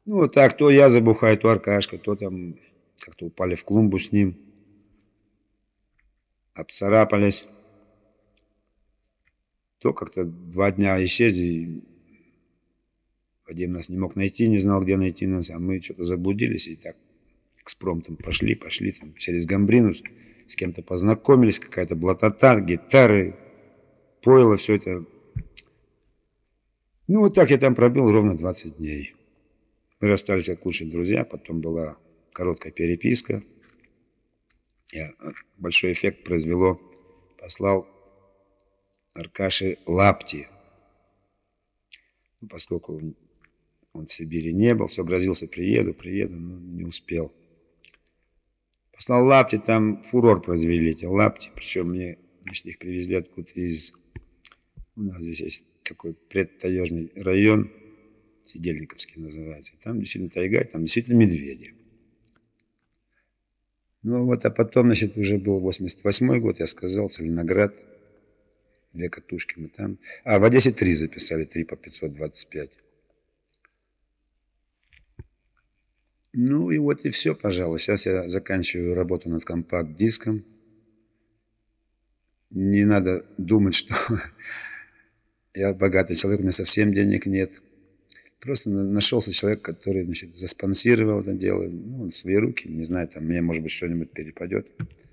Ну, вот так, то я забухаю, то Аркашка, то там как-то упали в клумбу с ним, обцарапались, то как-то 2 дня исчезли. Вадим нас не мог найти, не знал, где найти нас, а мы что-то заблудились и так экспромтом пошли там через Гамбрину, с кем-то познакомились, какая-то блатота, гитары, пойло, все это. Ну, вот так я там пробыл ровно 20 дней. Мы расстались как лучшие друзья, потом была короткая переписка. Большой эффект произвело. Послал Аркаше лапти. Ну, поскольку он в Сибири не был, все грозился, приеду, но не успел. Послал лапти, там фурор произвели эти лапти, причем мне, значит, их привезли откуда-то из... У нас здесь есть такой предтаежный район, Сидельниковский называется. Там действительно тайга, там действительно медведи. Ну вот, а потом, значит, уже был 88-й год, я сказал, Целиноград, 2 катушки мы там. А, в Одессе 3 записали, 3 по 525. Ну и вот и все, пожалуй. Сейчас я заканчиваю работу над компакт-диском. Не надо думать, что я богатый человек, у меня совсем денег нет. Просто нашелся человек, который, значит, заспонсировал это дело, ну, в свои руки. Не знаю, там мне, может быть, что-нибудь перепадет.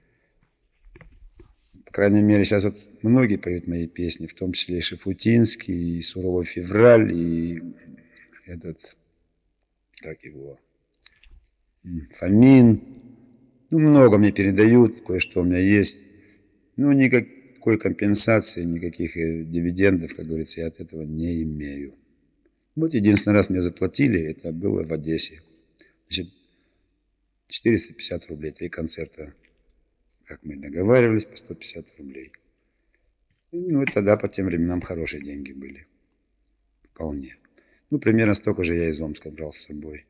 По крайней мере, сейчас вот многие поют мои песни, в том числе и Шафутинский, и «Суровый февраль», и этот, как его, Фомин. Ну, много мне передают, кое-что у меня есть. Ну, никакой компенсации, никаких дивидендов, как говорится, я от этого не имею. Вот единственный раз мне заплатили, это было в Одессе. Значит, 450 рублей, 3 концерта, как мы договаривались, по 150 рублей. Ну, и тогда по тем временам хорошие деньги были. Вполне. Ну, примерно столько же я из Омска брал с собой.